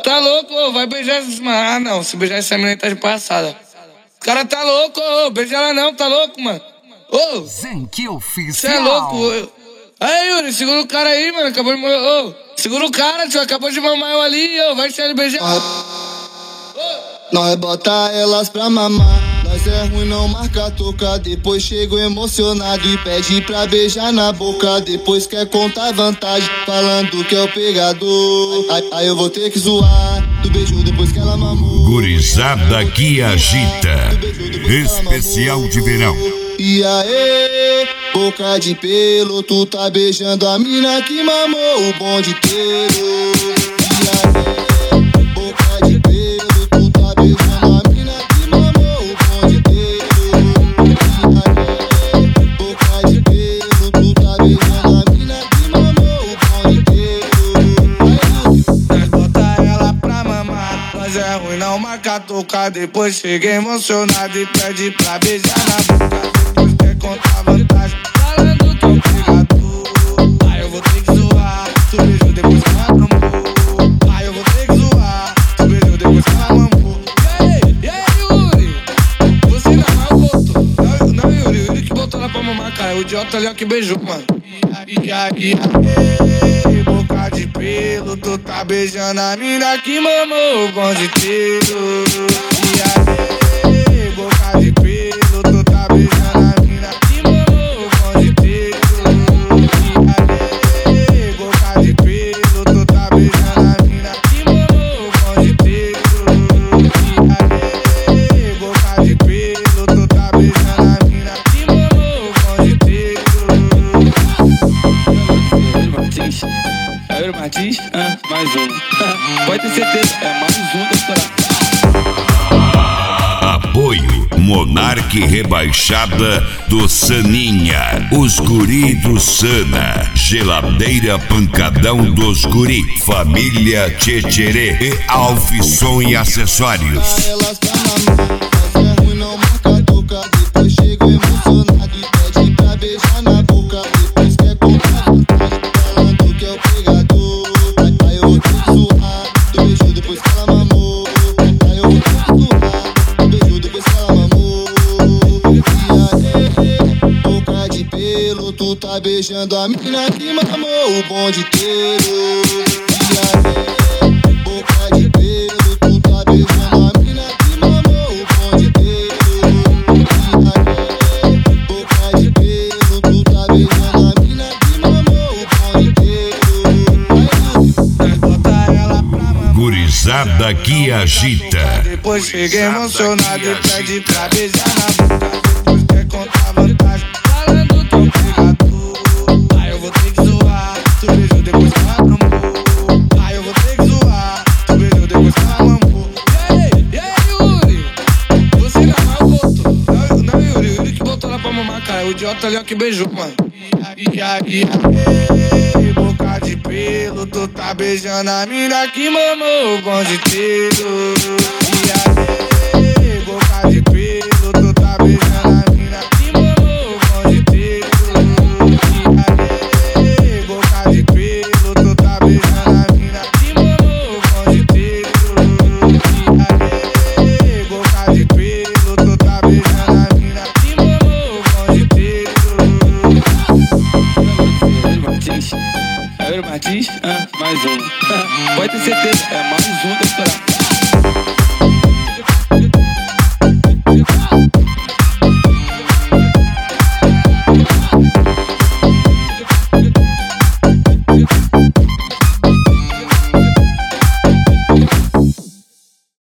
Tá louco, ô, vai beijar essas... Ah, não, se beijar essa menina tá de passada. O cara tá louco, ô, beija ela não, tá louco, mano. Ô, Zenk Oficial. cê é louco, ô. Aí, Yuri, segura o cara aí, mano, acabou de morrer, ô. Segura o cara, tio, acabou de mamar eu ali, ô, vai deixar ele beijar. Nós bota elas pra mamar. Nós é ruim, não marca toca. Depois chego emocionado e pede pra beijar na boca. Depois quer contar vantagem, falando que é o pegador. Aí eu vou ter que zoar do beijo depois que ela mamou. Gurizada que agita. Especial de verão. E aí, boca de pelo, tu tá beijando a mina que mamou o bonde inteiro. E aí, boca de pelo, tu tá beijando a mina que mamou o bonde inteiro. E aí, boca de pelo, tu tá beijando a mina que mamou o bonde inteiro. Nós bota ela pra mamar. Nós é ruim, não marca tocar. Depois chega emocionado e pede pra beijar na boca. Depois quer contar vantagem, falando que é um pegador. Aí eu vou ter que zoar, tu beijou depois que ela mamou. Aí eu vou ter que zoar, tu beijou depois que ela mamou. E aí, Yuri? Você ainda mal botou. Não, Yuri, o Yuri que botou ela pra mamar, cara. O idiota ali ó que beijou, mano. E aí, boca de pelo, tu tá beijando a mina que mamou o bonde inteiro. E aí, boca de pelo, tu tá beijando a mina que mamou o bonde inteiro. E aí, boca de pelo, tu tá beijando a mina que mamou o bonde inteiro. E aí, boca de pelo, tu tá beijando a mina que mamou o bonde inteiro. Yuri Martins, mais um. Pode ter certeza, é mais um da história. Apoio Monarque Rebaixada do Saninha. Os guri do Sana. Geladeira Pancadão dos Guri. Família Tchetcherê e Alfisson e Acessórios. Elas pra mamar. Nós é ruim, não marca toca. Depois chego emocionado e pede pra beijar na boca. Depois quer contar vantagem, falando que é o pegador. Aí eu vou ter que zoar do beijo depois que ela mamou. Aí eu vou ter que zoar do beijo depois que ela mamou. E aí, boca de pelo, tu tá beijando a mina que mamou o bonde inteiro. E aí, boca de pelo, tu tá beijando a mina que mamou o bonde inteiro. E aí, boca de pelo, tu tá beijando a mina que mamou o bonde inteiro. Nós bota ela pra mamar. Gurizada que agita. Depois chega emocionado e pede pra beijar na boca. Depois quer contar vantagem, falando que é um pegador. Aí eu vou ter que zoar, tu beijou depois que ela mamou. Aí eu vou ter que zoar, tu beijou depois que ela mamou. E aí, Yuri? Você ainda mal botou. Não, Yuri, o Yuri que botou ela pra mamar, cara. O idiota ali ó que beijou, mano. E aí, boca de pelo, tu tá beijando a mina que mamou o bonde inteiro. E aí, boca de pelo, tu tá beijando a mina que mamou o bonde inteiro. E aí, boca de pelo, tu tá beijando a mina que mamou o bonde inteiro. E aí, boca de pelo, tu tá beijando a mina que mamou o bonde inteiro. Yuri Martins, mais um. Pode ter certeza, é mais um da história.